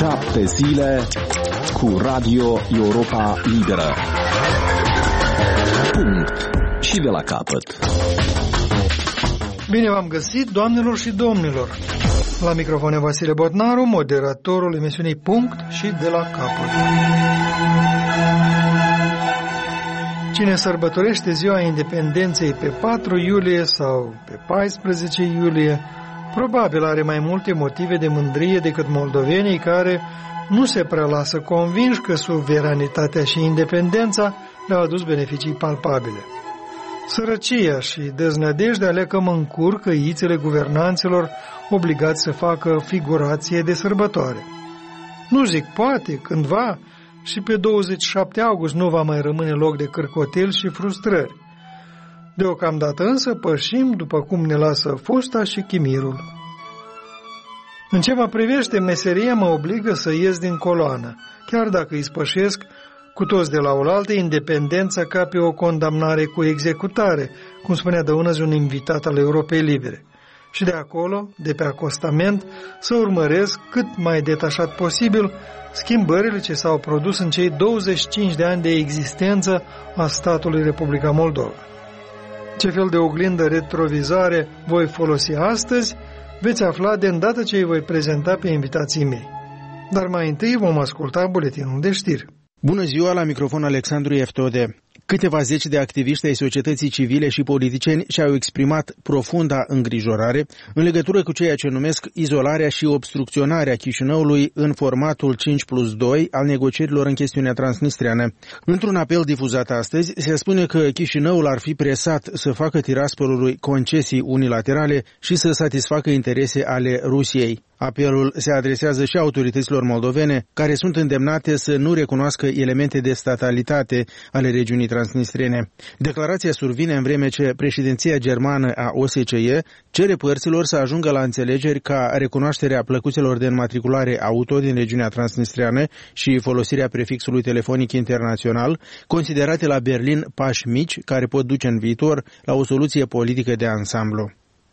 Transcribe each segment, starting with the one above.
7 zile cu Radio Europa Liberă. Punct. Și de la capăt. Bine v-am găsit, doamnelor și domnilor. La microfon Vasile Botnaru, moderatorul emisiunii Punct și de la capăt. Cine sărbătorește ziua independenței pe 4 iulie sau pe 14 iulie, probabil are mai multe motive de mândrie decât moldovenii care nu se prea lasă convinși că suveranitatea și independența le-au adus beneficii palpabile. Sărăcia și deznădejdea le cam încurcă ițele guvernanților obligați să facă figurație de sărbătoare. Nu zic poate, cândva, și pe 27 august nu va mai rămâne loc de cârcotel și frustrări. Deocamdată însă pășim după cum ne lasă fusta și chimirul. În ce mă privește, meseria mă obligă să ies din coloană, chiar dacă îi spășesc cu toți de la oaltă independența ca pe o condamnare cu executare, cum spunea dăunăzi un invitat al Europei Libere. Și de acolo, de pe acostament, să urmăresc cât mai detașat posibil schimbările ce s-au produs în cei 25 de ani de existență a statului Republica Moldova. Ce fel de oglindă retrovizoare voi folosi astăzi, veți afla de îndată ce îi voi prezenta pe invitații mei. Dar mai întâi vom asculta buletinul de știri. Bună ziua, la microfon Alexandru Eftode. Câteva zeci de activiști ai societății civile și politicieni și-au exprimat profunda îngrijorare în legătură cu ceea ce numesc izolarea și obstrucționarea Chișinăului în formatul 5+2 al negocierilor în chestiunea transnistreană. Într-un apel difuzat astăzi, se spune că Chișinăul ar fi presat să facă Tiraspolului concesii unilaterale și să satisfacă interese ale Rusiei. Apelul se adresează și autorităților moldovene, care sunt îndemnate să nu recunoască elemente de statalitate ale regiunii transnistrene. Declarația survine în vreme ce președinția germană a OSCE cere părților să ajungă la înțelegeri ca recunoașterea plăcuțelor de înmatriculare auto din regiunea transnistreană și folosirea prefixului telefonic internațional, considerate la Berlin pași mici care pot duce în viitor la o soluție politică de ansamblu.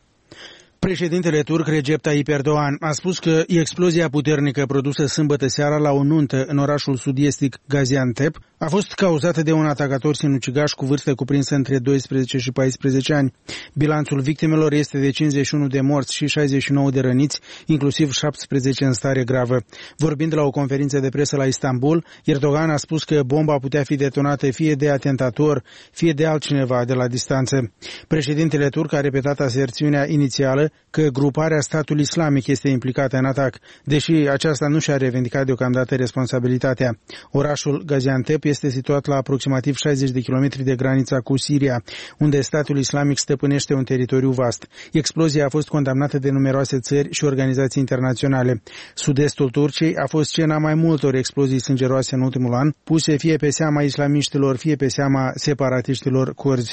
Președintele turc Recep Tayyip Erdogan a spus că explozia puternică produsă sâmbătă seara la o nuntă în orașul sud-estic Gaziantep a fost cauzată de un atacator sinucigaș cu vârstă cuprinsă între 12 și 14 ani. Bilanțul victimelor este de 51 de morți și 69 de răniți, inclusiv 17 în stare gravă. Vorbind la o conferință de presă la Istanbul, Erdogan a spus că bomba putea fi detonată fie de atentator, fie de altcineva de la distanță. Președintele turc a repetat aserțiunea inițială că gruparea statului islamic este implicată în atac, deși aceasta nu și-a revendicat deocamdată responsabilitatea. Orașul Gaziantep este situat la aproximativ 60 de kilometri de granița cu Siria, unde statul islamic stăpânește un teritoriu vast. Explozia a fost condamnată de numeroase țări și organizații internaționale. Sud-estul Turciei a fost scena mai multor explozii sângeroase în ultimul an, puse fie pe seama islamiștilor, fie pe seama separatiștilor curzi.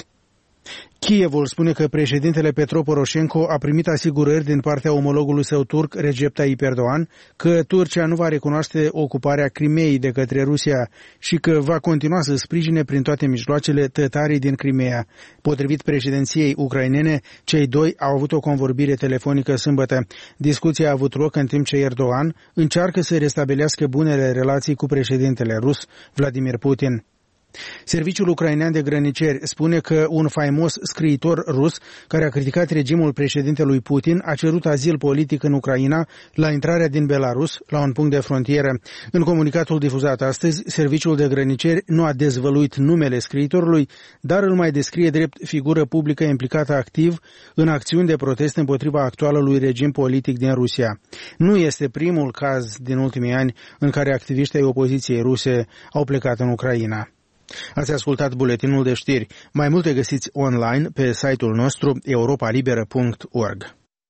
Kievul spune că președintele Petro Poroșenko a primit asigurări din partea omologului său turc, Recep Tayyip Erdogan, că Turcia nu va recunoaște ocuparea Crimeei de către Rusia și că va continua să sprijine prin toate mijloacele tătarii din Crimea. Potrivit președinției ucrainene, cei doi au avut o convorbire telefonică sâmbătă. Discuția a avut loc în timp ce Erdogan încearcă să restabilească bunele relații cu președintele rus, Vladimir Putin. Serviciul ucrainean de grăniceri spune că un faimos scriitor rus care a criticat regimul președintelui Putin a cerut azil politic în Ucraina la intrarea din Belarus la un punct de frontieră. În comunicatul difuzat astăzi, serviciul de grăniceri nu a dezvăluit numele scriitorului, dar îl mai descrie drept figură publică implicată activ în acțiuni de protest împotriva actualului regim politic din Rusia. Nu este primul caz din ultimii ani în care activiștii ai opoziției ruse au plecat în Ucraina. Ați ascultat buletinul de știri. Mai multe găsiți online pe site-ul nostru europalibera.org.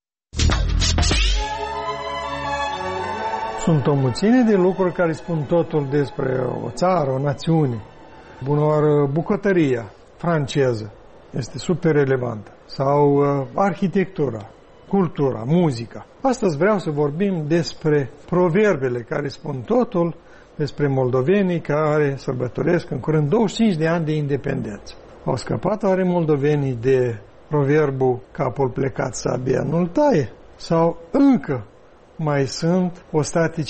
Sunt o mulțime de lucruri care spun totul despre o țară, o națiune. Bună oară, bucătăria franceză este super relevantă. Sau arhitectura, cultura, muzica. Astăzi vreau să vorbim despre proverbele care spun totul, despre moldovenii care sărbătoresc în curând 25 de ani de independență. Au scăpat oare moldovenii de proverbul capul plecat sabia nu-l taie? Sau încă mai sunt ostaticii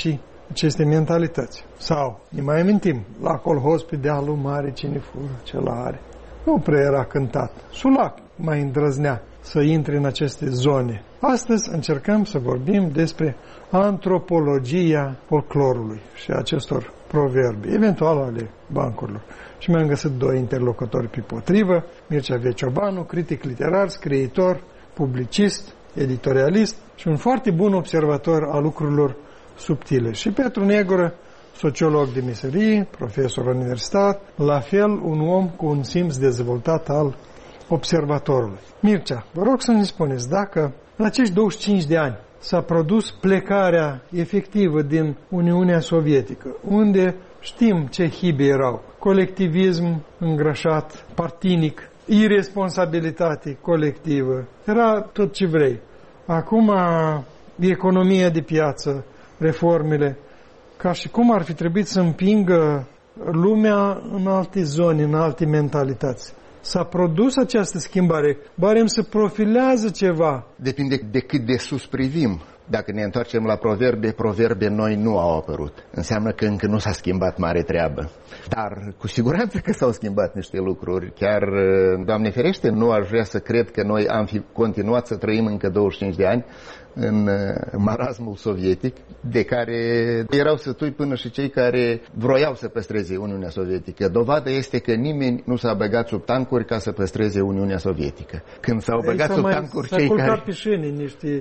aceste mentalități. Sau, ne mai amintim, la colhoz pe dealul mare cine fură, cel are. Nu prea era cântat. Sulac mai îndrăznea să intre în aceste zone. Astăzi încercăm să vorbim despre antropologia folclorului și acestor proverbe, eventual ale bancurilor. Și mi-am găsit doi interlocutori pe potrivă, Mircea Veciobanu, critic literar, scriitor, publicist, editorialist și un foarte bun observator al lucrurilor subtile. Și Petru Negură, sociolog de meserie, profesor universitar, la fel un om cu un simț dezvoltat al observatorului. Mircea, vă rog să ne spuneți dacă în acești 25 de ani s-a produs plecarea efectivă din Uniunea Sovietică, unde știm ce hibe erau. Colectivism îngrășat, partinic, irresponsabilitate colectivă. Era tot ce vrei. Acum, economia de piață, reformele, ca și cum ar fi trebuit să împingă lumea în alte zone, în alte mentalități. S-a produs această schimbare, barem se profilează ceva. Depinde de cât de sus privim. Dacă ne întoarcem la proverbe noi nu au apărut. Înseamnă că încă nu s-a schimbat mare treabă. Dar cu siguranță că s-au schimbat niște lucruri. Chiar, Doamne ferește, nu aș vrea să cred că noi am fi continuat să trăim încă 25 de ani în marasmul sovietic, de care erau sătui până și cei care vroiau să păstreze Uniunea Sovietică. Dovadă este că nimeni nu s-a băgat sub tancuri ca să păstreze Uniunea Sovietică. Când s-au băgat sub tancuri cei care... S-a pe șini niște...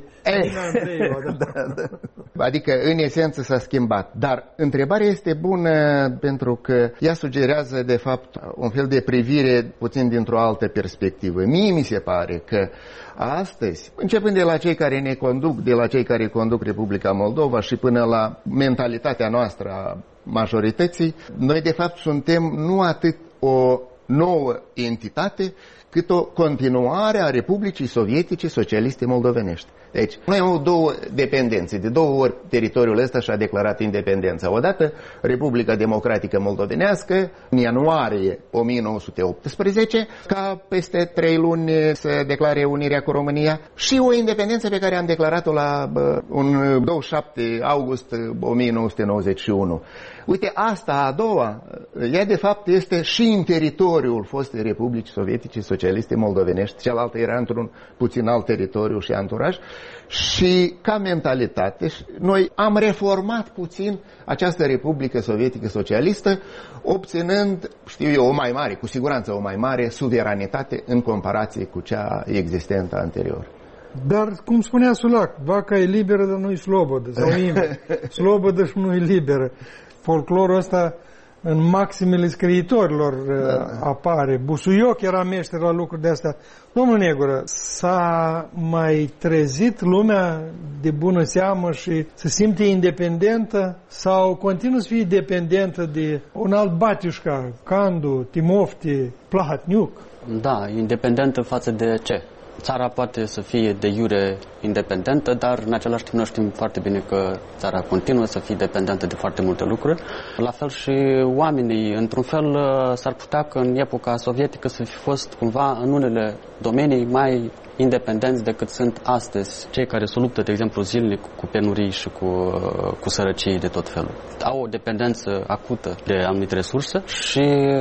Adică, în esență, s-a schimbat. Dar întrebarea este bună pentru că ea sugerează, de fapt, un fel de privire puțin dintr-o altă perspectivă. Mie mi se pare că astăzi, începând de la cei care ne conduc, de la cei care conduc Republica Moldova și până la mentalitatea noastră a majorității, noi de fapt suntem nu atât o nouă entitate, cât o continuare a Republicii Sovietice Socialiste Moldovenești. Deci, noi avem două dependențe. De două ori teritoriul ăsta și-a declarat independența. Odată Republica Democratică Moldovenească, în ianuarie 1918, ca peste 3 luni să declare unirea cu România, și o independență pe care am declarat-o la un 27 august 1991. Uite, asta a doua, ea de fapt este și în teritoriul fostei Republici Sovietice Socialiste Moldovenești, cealaltă era într-un puțin alt teritoriu și anturaj, și ca mentalitate noi am reformat puțin această Republică Sovietică Socialistă, obținând, știu eu, o mai mare, cu siguranță o mai mare suveranitate în comparație cu cea existentă anterior. Dar, cum spunea Sulac, vaca e liberă, dar nu-i slobodă, sau invers. Slobodă și nu-i liberă. Folclorul ăsta în maximele scriitorilor apare. Busuioc era meșter la lucruri de astea. Domnul Negură, s-a mai trezit lumea de bună seamă și se simte independentă sau continuă să fie dependentă de un alt batiușca, Candu, Timofti, Plahatniuc? Da, independentă față de ce? Țara poate să fie de iure independentă, dar în același timp noi știm foarte bine că țara continuă să fie dependentă de foarte multe lucruri. La fel și oamenii, într-un fel, s-ar putea că în epoca sovietică să fi fost cumva în unele domenii mai independenți decât sunt astăzi cei care se luptă, de exemplu, zilnic cu penurii și cu sărăcii de tot felul. Au o dependență acută de anumite resurse și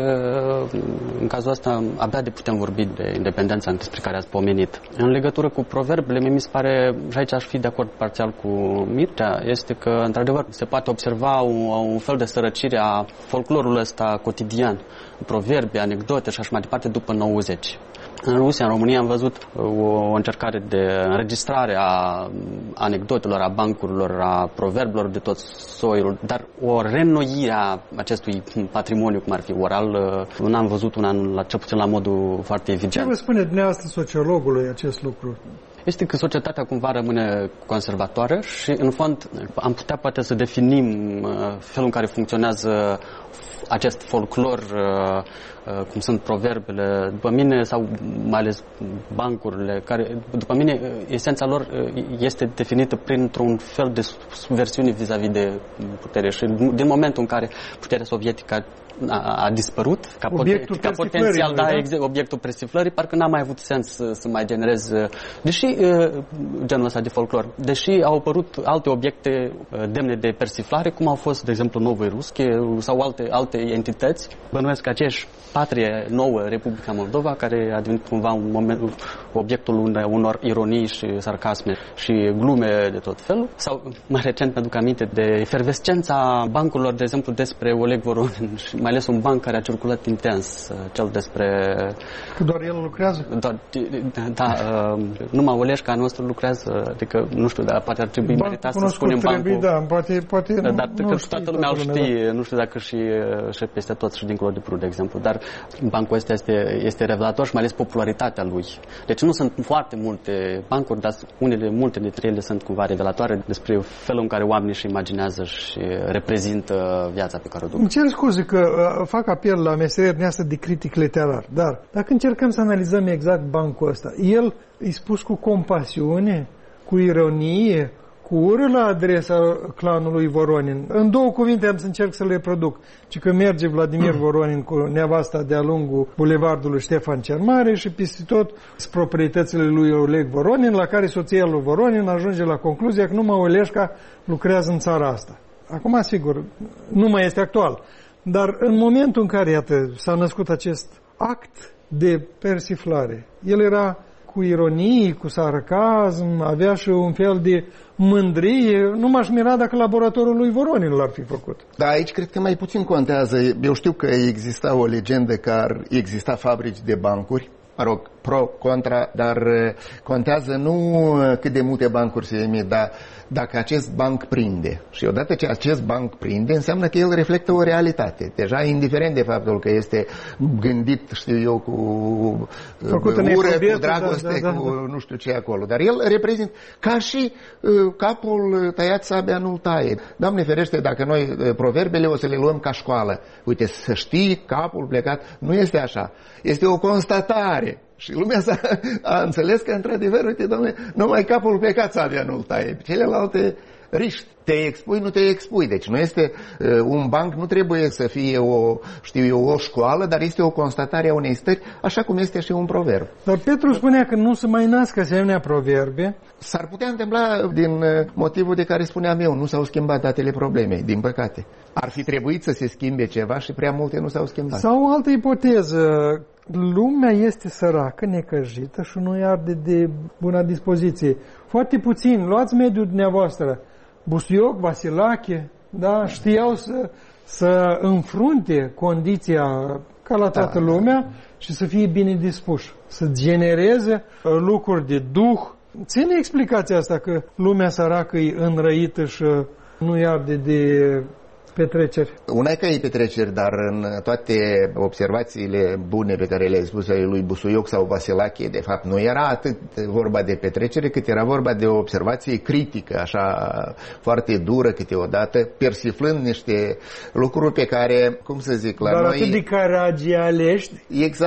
în cazul ăsta abia de putem vorbi de independența despre care ați pomenit. În legătură cu proverbele, mi se pare, și aici aș fi de acord parțial cu Mircea, este că, într-adevăr, se poate observa un fel de sărăcire a folclorului ăsta cotidian, proverbe, anecdote și așa mai departe după 90. În Rusia, în România, am văzut o încercare de înregistrare a anecdotelor, a bancurilor, a proverbelor de tot soiul, dar o reînnoire a acestui patrimoniu, cum ar fi oral, nu am văzut cel puțin la modul foarte evident. Ce vă spune dumneavoastră sociologului acest lucru? Este că societatea cumva rămâne conservatoare și, în fond, am putea poate să definim felul în care funcționează acest folclor, cum sunt proverbele, după mine, sau mai ales bancurile, care, după mine, esența lor este definită printr-un fel de subversiune vis-a-vis de putere. Și din momentul în care puterea sovietică a dispărut ca potențial, obiectul persiflării, parcă n-a mai avut sens să mai genereze, deși genul ăsta de folclor, deși au apărut alte obiecte demne de persiflare, cum au fost, de exemplu, Novoi Rusche sau alte entități. Bănuiesc aceeași patrie nouă, Republica Moldova, care a devenit cumva obiectul unor ironii și sarcasme și glume de tot felul. Sau, mai recent, mi-aduc aminte de efervescența bancurilor, de exemplu, despre Oleg Voronin și mai ales un banc care a circulat intens, cel despre... Că doar el lucrează? Numai Oleșca nostru lucrează, adică, nu știu, dar poate ar trebui meritat să spunem bancul. Da, poate dar că toată lumea îl știe, nu știu dacă și peste tot și dincolo de Prut, de exemplu, dar bancul ăsta este revelator și mai ales popularitatea lui. Deci nu sunt foarte multe bancuri, dar multe dintre ele sunt cumva revelatoare despre felul în care oamenii își imaginează și reprezintă viața pe care o duc. Îmi cer scuze că fac apel la meseria dumneavoastră de critic literar, dar dacă încercăm să analizăm exact bancul ăsta, el e spus cu compasiune, cu ironie, cu ură la adresa clanului Voronin. În două cuvinte am să încerc să le reproduc. Ci că merge Vladimir Voronin cu nevasta de-a lungul bulevardului Ștefan cel Mare și peste tot proprietățile lui Oleg Voronin, la care soția lui Voronin ajunge la concluzia că numai Oleșca lucrează în țara asta. Acum, sigur, nu mai este actual. Dar în momentul în care, iată, s-a născut acest act de persiflare, el era cu ironie, cu sarcasm, avea și un fel de mândrie. Nu m-aș mira dacă laboratorul lui Voronin l-ar fi făcut. Da, aici cred că mai puțin contează. Eu știu că exista o legendă că ar exista fabrici de bancuri, mă rog, pro, contra, dar contează nu cât de multe bancuri se emit, dar dacă acest banc prinde. Și odată ce acest banc prinde, înseamnă că el reflectă o realitate. Deja, indiferent de faptul că este gândit, știu eu, cu ură, cu dragoste, cu nu știu ce acolo. Dar el reprezintă ca și capul tăiat, sabia nu-l taie. Doamne ferește, dacă noi proverbele o să le luăm ca școală. Uite, să știi, capul plecat, nu este așa. Este o constatare. Și lumea a înțeles că, într-adevăr, uite, dom'le, numai capul plecat sabia nu-l taie. Celelalte riști. Te expui, nu te expui. Deci nu este un banc, nu trebuie să fie o școală, dar este o constatare a unei stări, așa cum este și un proverb. Dar Petru spunea că nu se mai nasc asemenea proverbe. S-ar putea întâmpla din motivul de care spuneam eu, nu s-au schimbat datele problemei, din păcate. Ar fi trebuit să se schimbe ceva și prea multe nu s-au schimbat. Sau o altă ipoteză. Lumea este săracă, necăjită și nu arde de bună dispoziție. Foarte puțin. Luați mediul dumneavoastră. Busuioc, Vasilache, da, știau să înfrunte condiția ca la toată lumea și să fie bine dispuși. Să genereze lucruri de duh. Ține explicația asta că lumea săracă e înrăită și nu arde de petreceri. Una e că e petreceri, dar în toate observațiile bune pe care le-ai spus lui Busuioc sau Vasilache, de fapt, nu era atât vorba de petrecere, cât era vorba de o observație critică, așa foarte dură câteodată, persiflând niște lucruri pe care, cum să zic, la dar noi... Dar atât de caragialești.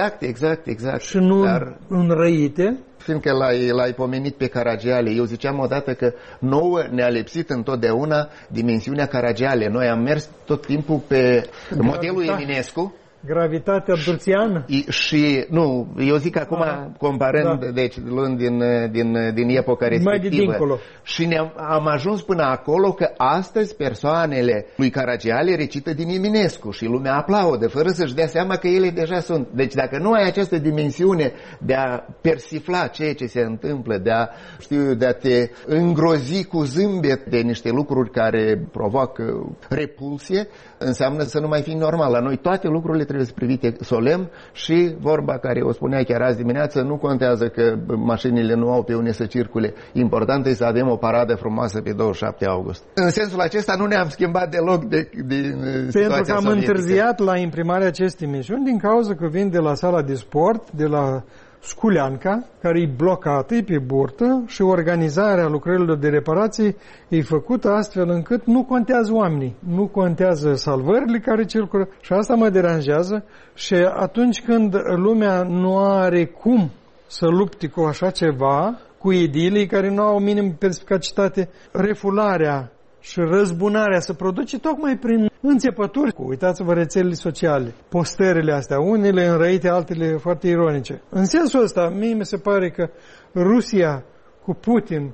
Exact. Și nu înrăite. Fiindcă l-ai pomenit pe Caragiale, eu ziceam odată că nouă ne-a lipsit întotdeauna dimensiunea Caragiale. Noi am mers tot timpul pe modelul Eminescu. Gravitatea durțiană? Și, nu, eu zic acum, comparând, deci luând din epoca respectivă. Mai de dincolo. Și am ajuns până acolo că astăzi persoanele lui Caragiale recită din Eminescu și lumea aplaudă, fără să-și dea seama că ele deja sunt. Deci dacă nu ai această dimensiune de a persifla ceea ce se întâmplă, de a te îngrozi cu zâmbet de niște lucruri care provoacă repulsie, înseamnă să nu mai fii normal. La noi toate lucrurile trebuie să privite solemn și vorba care o spunea chiar azi dimineață, nu contează că mașinile nu au pe unde să circule. Important e să avem o paradă frumoasă pe 27 august. În sensul acesta nu ne-am schimbat deloc din situația pentru că am întârziat la imprimarea acestei emisiuni din cauza că vin de la sala de sport, de la Sculeanca, care e blocată, e pe burtă și organizarea lucrărilor de reparații e făcută astfel încât nu contează oamenii, nu contează salvările care circulă și asta mă deranjează. Și atunci când lumea nu are cum să lupte cu așa ceva, cu idilii care nu au minim perspicacitate, refularea și răzbunarea se produce tocmai prin înțepături. Uitați-vă rețelele sociale, postările astea, unele înrăite, altele foarte ironice. În sensul ăsta, mie mi se pare că Rusia cu Putin,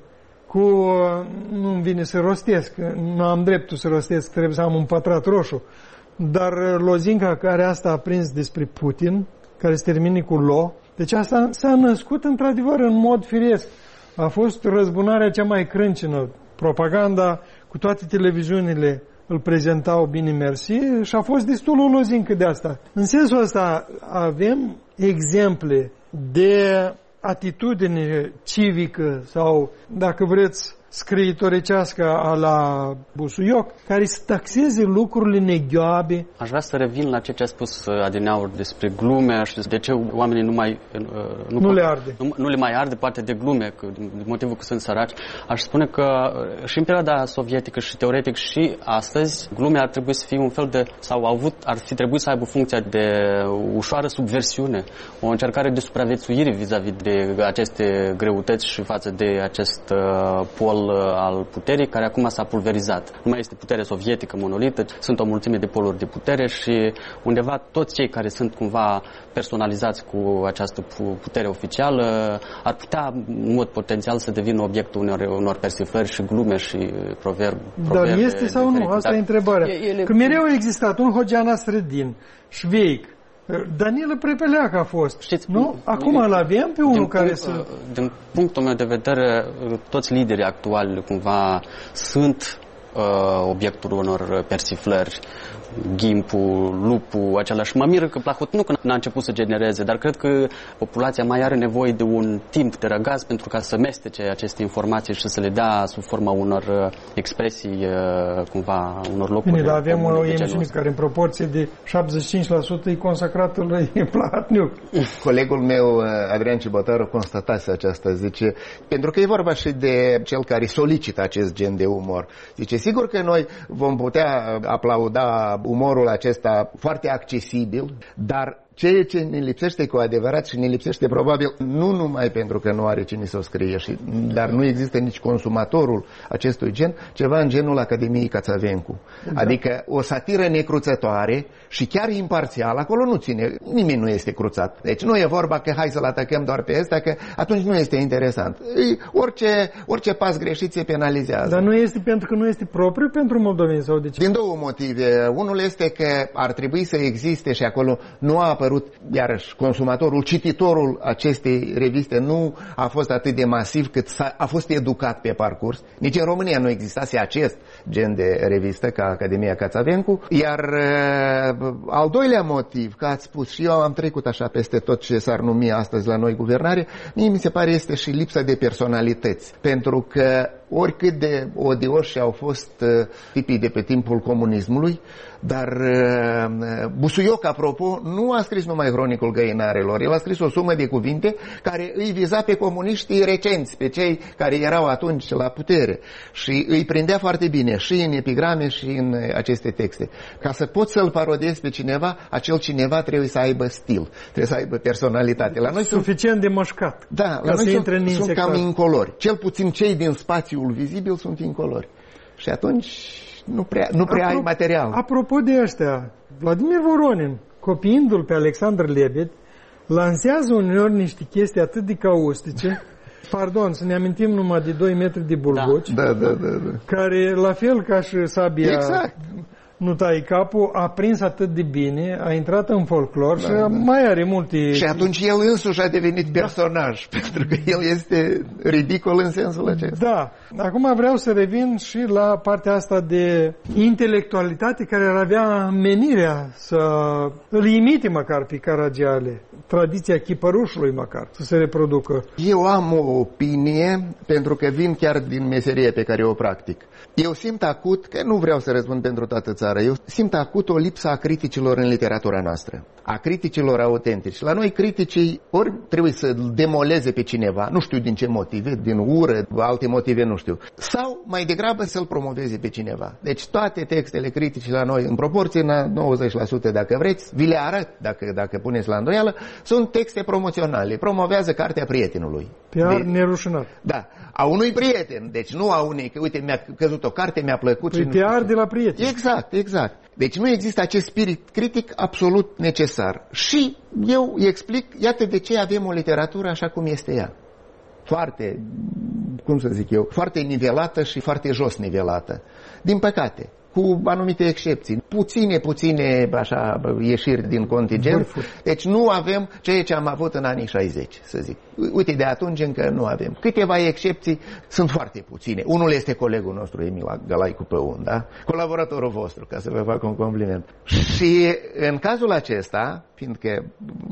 nu-mi vine să rostesc, nu am dreptul să rostesc, trebuie să am un pătrat roșu, dar lozinca care asta a prins despre Putin, care se termine cu lo, deci asta s-a născut într-adevăr în mod firesc. A fost răzbunarea cea mai crâncenă. Propaganda cu toate televiziunile îl prezentau bine mersi și a fost destul o lozincă de asta. În sensul ăsta avem exemple de atitudine civică sau, dacă vreți, scriitoricească a la Busuioc, care să taxeze lucrurile neghioabe. Aș vrea să revin la ce a spus adineauri despre glume și de ce oamenii nu le arde. Nu le mai arde, poate de glume, de motivul că sunt săraci. Aș spune că și în perioada sovietică și teoretic și astăzi, glume ar trebui să fie un fel de, ar fi trebuit să aibă funcția de ușoară subversiune, o încercare de supraviețuire vis-a-vis de aceste greutăți și față de acest pol al puterii, care acum s-a pulverizat. Nu mai este putere sovietică monolită, sunt o mulțime de poluri de putere și undeva toți cei care sunt cumva personalizați cu această putere oficială ar putea, în mod potențial, să devină obiectul unor persiflări și glume și proverbe. Dar este sau nu? Asta e întrebarea. Că mereu a existat un Hogean Nasreddin, șveic, Danilă Prepeleac a fost. Știți, nu? Acum îl avem pe unul care să... Din punctul meu de vedere, toți liderii actuali cumva sunt obiectul unor persiflări. Gimpu, Lupu, același. Mă miră că Plahotniuc n-a început să genereze, dar cred că populația mai are nevoie de un timp de răgaz pentru ca să mestece aceste informații și să le dea sub forma unor expresii, cumva, unor locuri. Bine, dar avem o emisiune care în proporție de 75% e consacrată lui Plahotniuc. Colegul meu, Adrian Cibotaru, constatase aceasta, zice, pentru că e vorba și de cel care solicită acest gen de umor. Zice, sigur că noi vom putea aplauda umorul acesta foarte accesibil, dar ceea ce ne lipsește cu adevărat și ne lipsește probabil nu numai pentru că nu are cine să o scrie, dar nu există nici consumatorul acestui gen, ceva în genul Academiei Cațavencu. Exact. Adică o satiră necruțătoare și chiar imparțial, acolo nu ține, nimeni nu este cruțat. Deci nu e vorba că hai să-l atacăm doar pe ăsta, că atunci nu este interesant. Orice pas greșit se penalizează. Dar nu este pentru că nu este propriu pentru moldoveni sau de ce? Din două motive. Unul este că ar trebui să existe și acolo nu a apărut, iarăși, consumatorul, cititorul acestei reviste nu a fost atât de masiv cât a fost educat pe parcurs. Nici în România nu existase acest gen de revistă ca Academia Cațavencu. Iar al doilea motiv, că ați spus și eu am trecut așa peste tot ce s-ar numi astăzi la noi guvernare, mie mi se pare este și lipsa de personalități. Pentru că oricât de odioși au fost tipii de pe timpul comunismului, dar Busuioc, apropo, nu a scris numai Cronicul Găinarelor, el a scris o sumă de cuvinte care îi viza pe comuniștii recenți, pe cei care erau atunci la putere și îi prindea foarte bine și în epigrame și în aceste texte. Ca să poți să-l parodiezi pe cineva, acel cineva trebuie să aibă stil, trebuie să aibă personalitate. La noi suficient de mășcat. Da, la noi sunt cam incolori. Cel puțin cei din spațiul vizibil sunt incolori. Și atunci nu prea ai material. Apropo de ăștia, Vladimir Voronin, copiindu-l pe Alexandru Lebed, lansează uneori niște chestii atât de caustice, pardon, să ne amintim numai de 2 metri de bulgoci, da. care, la fel ca și sabia, exact, nu tai capul, a prins atât de bine, a intrat în folclor și mai are multe... Și atunci el însuși a devenit personaj, pentru că el este ridicol în sensul acesta. Da. Acum vreau să revin și la partea asta de intelectualitate care ar avea menirea să îl imite măcar pe Caragiale, tradiția chipărușului măcar, să se reproducă. Eu am o opinie, pentru că vin chiar din meserie pe care o practic. Eu simt acut, că nu vreau să răspund pentru toată țara, eu simt acut o lipsă a criticilor în literatura noastră, a criticilor autentici. La noi criticii ori trebuie să demoleze pe cineva, nu știu din ce motive, din ură, alte motive, nu știu, sau mai degrabă să-l promoveze pe cineva. Deci toate textele critici la noi, în proporție la 90%, dacă vreți, vi le arăt, dacă puneți la îndoială, sunt texte promoționale, promovează cartea prietenului. PR nerușinat. Da, a unui prieten, deci nu a unei, că uite, mi-a căzut o carte, mi-a plăcut. Păi PR de la prieten. Exact. Deci nu există acest spirit critic absolut necesar. Și eu îi explic, iată de ce avem o literatură așa cum este ea. Foarte, foarte nivelată și foarte jos nivelată. Din păcate, cu anumite excepții, puține așa ieșiri din contingent. Deci nu avem ceea ce am avut în anii 60, să zic. Uite, de atunci încă nu avem. Câteva excepții sunt foarte puține. Unul este colegul nostru, Emil Galaicu Păun, da? Colaboratorul vostru, ca să vă fac un compliment. Și în cazul acesta, fiindcă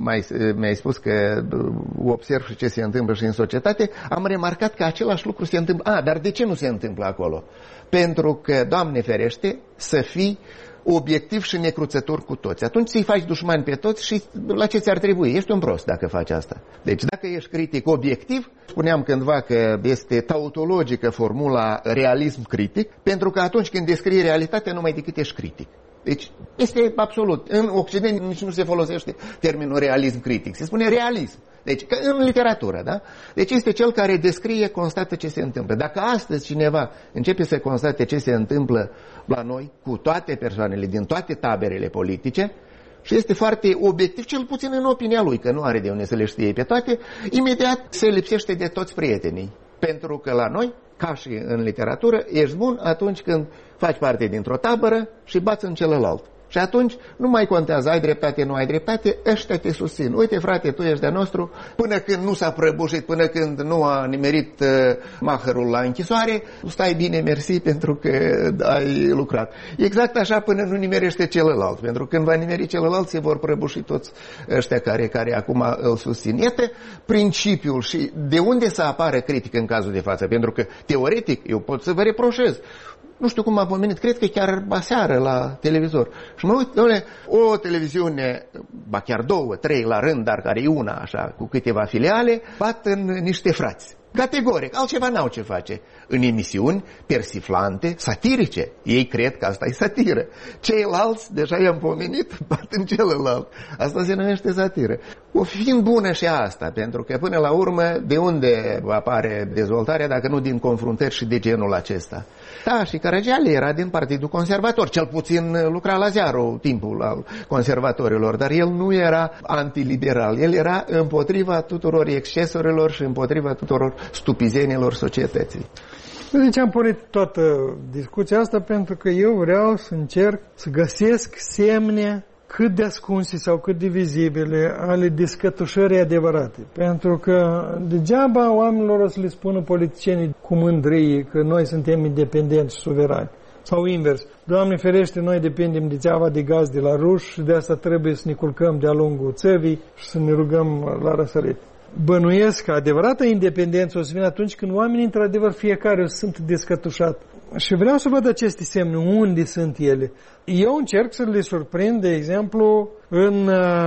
mi-ai spus că observ și ce se întâmplă și în societate, am remarcat că același lucru se întâmplă. Dar de ce nu se întâmplă acolo? Pentru că, Doamne ferește, să fii obiectiv și necruțător cu toți. Atunci să-i faci dușmani pe toți și la ce ți-ar trebui? Ești un prost dacă faci asta. Deci dacă ești critic obiectiv, spuneam cândva că este tautologică formula realism critic, pentru că atunci când descrii realitatea, numai decât ești critic. Deci este absolut. În Occident nici nu se folosește termenul realism critic. Se spune realism. Deci, în literatură, da? Deci este cel care descrie, constată ce se întâmplă. Dacă astăzi cineva începe să constate ce se întâmplă la noi, cu toate persoanele din toate taberele politice, și este foarte obiectiv, cel puțin în opinia lui, că nu are de unde să le știe pe toate, imediat se lipsește de toți prietenii. Pentru că la noi, ca și în literatură, ești bun atunci când faci parte dintr-o tabără și bați în celălalt. Și atunci nu mai contează, ai dreptate, nu ai dreptate, ăștia te susțin. Uite, frate, tu ești de-a nostru, până când nu s-a prăbușit, până când nu a nimerit maherul la închisoare, stai bine, mersi, pentru că ai lucrat. Exact așa până nu nimerește celălalt, pentru că când va nimeri celălalt, se vor prăbuși toți ăștia care acum îl susțin. Iată principiul și de unde să apară critică în cazul de față, pentru că, teoretic, eu pot să vă reproșez. Nu știu cum a pomenit, cred că chiar aseară la televizor. Și mă uit, doamne, o televiziune, ba chiar 2, 3 la rând, dar care e una așa, cu câteva filiale, bat în niște frați. Categoric, altceva n-au ce face. În emisiuni persiflante, satirice. Ei cred că asta e satiră. Ceilalți, deja i-am pomenit, bat în celălalt. Asta se numește satiră. O fiind bună și asta, pentru că până la urmă, de unde apare dezvoltarea, dacă nu din confruntări și de genul acesta? Da, și Caragiale era din Partidul Conservator, cel puțin lucra la ziarul timpul al conservatorilor, dar el nu era antiliberal, el era împotriva tuturor excesurilor și împotriva tuturor stupizenilor societății. Deci am pornit toată discuția asta pentru că eu vreau să încerc să găsesc semne cât de ascunse sau cât de vizibile ale descătușării adevărate. Pentru că degeaba oamenilor o să le spună politicienii cu mândrie că noi suntem independenți și suverani. Sau invers. Doamne ferește, noi depindem de țeava de gaz de la ruși și de asta trebuie să ne culcăm de-a lungul țăvii și să ne rugăm la răsărit. Bănuiesc că adevărata independență o să vină atunci când oamenii, într-adevăr, fiecare sunt descătușat. Și vreau să văd aceste semne, unde sunt ele. Eu încerc să le surprind, de exemplu, în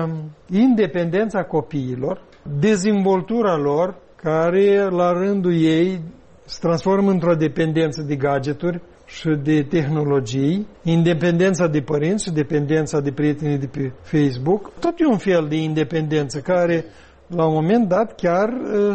independența copiilor, dezvoltura lor, care la rândul ei se transformă într-o dependență de gadgeturi și de tehnologii, independența de părinți și dependența de prietenii de pe Facebook. Tot e un fel de independență care, la un moment dat, chiar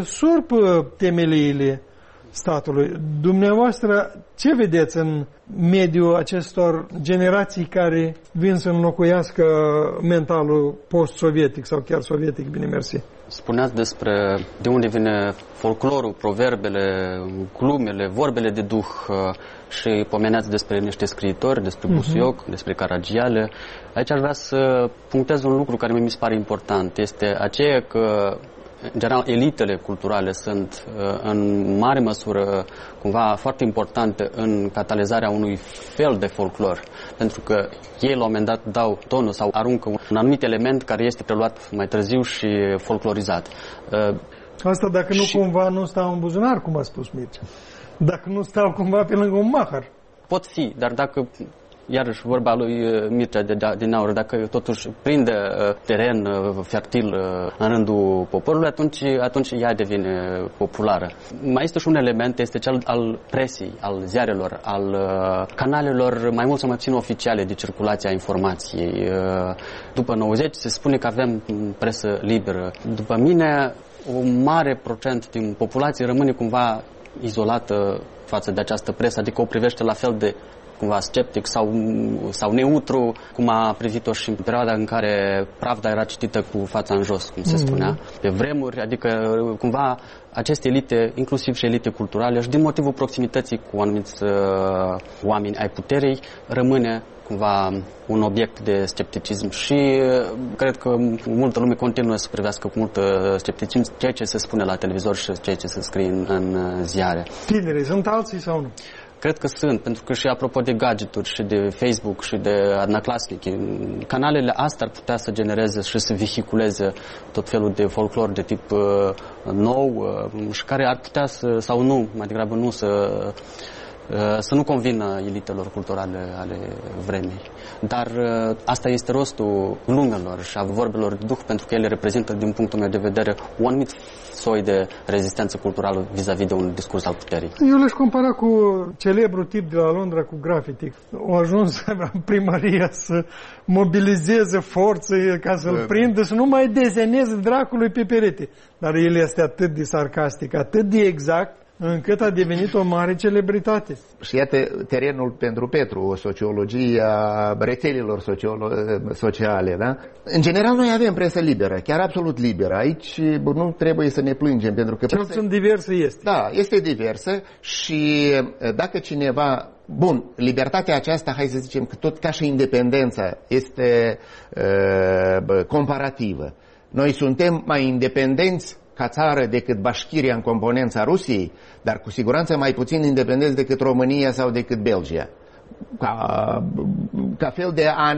surpă temeliile statului. Dumneavoastră, ce vedeți în mediul acestor generații care vin să înlocuiască mentalul post-sovietic sau chiar sovietic, bine mersi? Spuneați despre de unde vine folclorul, proverbele, glumele, vorbele de duh și pomeneați despre niște scriitori, despre Busuioc, despre Caragiale. Aici aș vrea să punctez un lucru care mi se pare important. Este aceea că în general, elitele culturale sunt în mare măsură cumva foarte importante în catalizarea unui fel de folclor, pentru că ei la un moment dat dau tonul sau aruncă un anumit element care este preluat mai târziu și folclorizat. Asta dacă nu cumva nu stau în buzunar, cum a spus Mircea. Dacă nu stau cumva pe lângă un mahăr. Pot fi, dar dacă iarăși vorba lui Mircea din aur, dacă totuși prinde teren fertil în rândul poporului, atunci ea devine populară. Mai este și un element, este cel al presii, al ziarelor, al canalelor mai mult sau mai puțin oficiale de circulație a informației. După 90 se spune că avem presă liberă. După mine, un mare procent din populație rămâne cumva izolată față de această presă, adică o privește la fel de cumva sceptic sau neutru, cum a privit-o și în perioada în care Pravda era citită cu fața în jos, cum se spunea, pe vremuri, adică cumva aceste elite, inclusiv și elite culturale, și din motivul proximității cu anumiți oameni ai puterii, rămâne cumva un obiect de scepticism și cred că multă lume continuă să privească cu mult scepticism ceea ce se spune la televizor și ceea ce se scrie în ziare. Tinerii sunt alții sau nu? Cred că sunt, pentru că și apropo de gadgeturi și de Facebook și de Adnaclasnic, canalele astea ar putea să genereze și să vehiculeze tot felul de folclor de tip nou și care ar putea sau nu, mai degrabă nu, să nu convină elitelor culturale ale vremii. Dar asta este rostul glumelor și a vorbelor de duh, pentru că ele reprezintă, din punctul meu de vedere, un anumit soi de rezistență culturală vis-a-vis de un discurs al puterii. Eu le-aș compara cu celebrul tip de la Londra cu graffiti. Au ajuns la primărie să mobilizeze forțe ca să-l prindă, să nu mai deseneze dracului pe perete. Dar el este atât de sarcastic, atât de exact, încât a devenit o mare celebritate. Și iată terenul pentru Petru, o sociologie a rețelelor sociale, da? În general noi avem presă liberă, chiar absolut liberă. Aici nu trebuie să ne plângem, pentru că cel puțin diversă este. Da, este diversă și dacă cineva... Bun, libertatea aceasta, hai să zicem că tot ca și independența este comparativă. Noi suntem mai independenți ca țară decât Bașchiria în componența Rusiei, dar cu siguranță mai puțin independenți decât România sau decât Belgia. Ca fel de a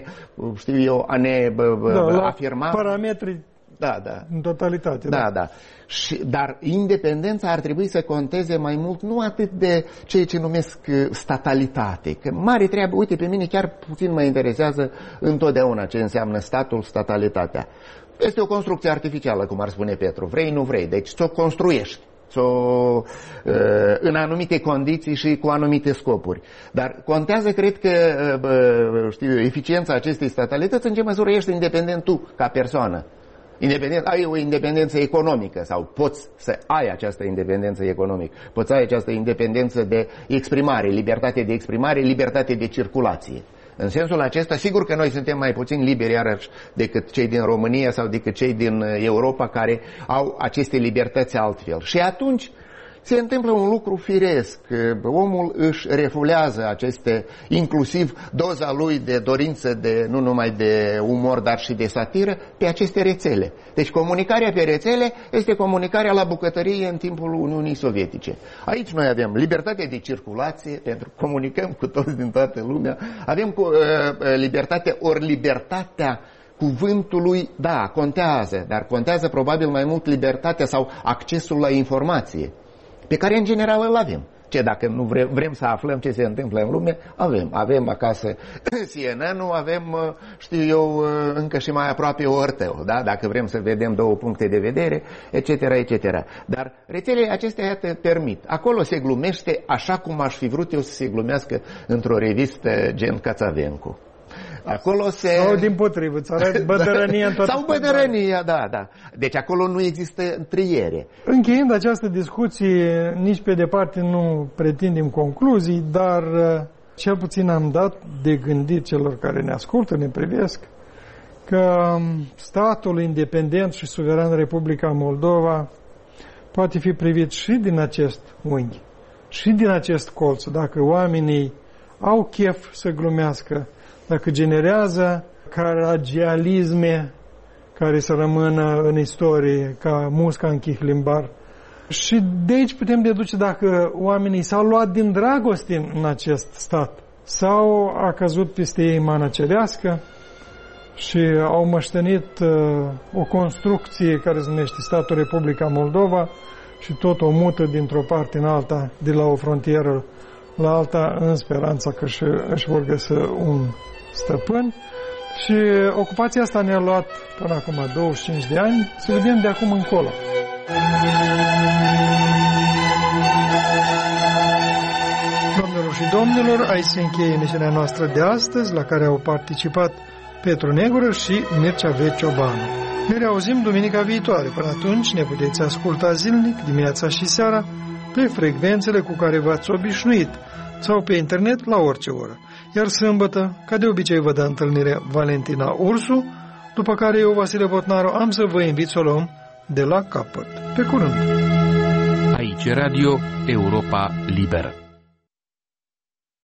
ne afirma... parametri în totalitate. Da. Dar independența ar trebui să conteze mai mult, nu atât de ceea ce numesc statalitate. Că mare treabă, uite, pe mine chiar puțin mă interesează întotdeauna ce înseamnă statul, statalitatea. Este o construcție artificială, cum ar spune Petru. Vrei, nu vrei. Deci ți-o construiești în anumite condiții și cu anumite scopuri. Dar contează, cred că, eficiența acestei statalități în ce măsură ești independent tu, ca persoană. Ai o independență economică sau poți să ai această independență economică. Poți să ai această independență de exprimare, libertate de exprimare, libertate de circulație. În sensul acesta, sigur că noi suntem mai puțin liberi iarăși decât cei din România sau decât cei din Europa care au aceste libertăți altfel. Și atunci se întâmplă un lucru firesc. Omul își refulează aceste, inclusiv doza lui de dorință de, nu numai de umor, dar și de satiră, pe aceste rețele. Deci comunicarea pe rețele este comunicarea la bucătărie în timpul Uniunii Sovietice. Aici noi avem libertate de circulație, pentru că comunicăm cu toți din toată lumea, avem libertate, ori libertatea cuvântului, da, contează, dar contează probabil mai mult libertatea sau accesul la informație, pe care în general îl avem. Dacă nu vrem să aflăm ce se întâmplă în lume, avem acasă CNN-ul, avem, știu eu, încă și mai aproape ORT-ul, da? Dacă vrem să vedem două puncte de vedere, etc., etc. Dar rețelele acestea te permit. Acolo se glumește așa cum aș fi vrut eu să se glumească într-o revistă gen Cațavencu. Acolo sau dimpotrivă, bădărănia în toată. Sau bădărănia, da. Deci acolo nu există întriere. Încheiind această discuție, nici pe departe nu pretindem concluzii, dar cel puțin am dat de gândit celor care ne ascultă, ne privesc, că statul independent și suveran Republica Moldova poate fi privit și din acest unghi, și din acest colț, dacă oamenii au chef să glumească, dacă generează caragialisme care să rămână în istorie ca musca în chihlimbar. Și de aici putem deduce dacă oamenii s-au luat din dragoste în acest stat sau a căzut peste ei mana cerească și au moștenit o construcție care se numește statul Republica Moldova și tot o mută dintr-o parte în alta de la o frontieră la alta în speranța că își vor găsi un stăpân. Și ocupația asta ne-a luat până acum 25 de ani, să vedem de acum încolo. Doamnelor și domnilor, aici se încheie emisiunea noastră de astăzi, la care au participat Petru Negură și Mircea V. Ciobanu. Ne reauzim duminica viitoare. Până atunci ne puteți asculta zilnic, dimineața și seara, pe frecvențele cu care v-ați obișnuit sau pe internet la orice oră. Iar sâmbătă, ca de obicei, vă dă întâlnire Valentina Ursu, după care eu, Vasile Botnaru, am să vă invit să o luăm de la capăt. Pe curând! Aici Radio Europa Liberă.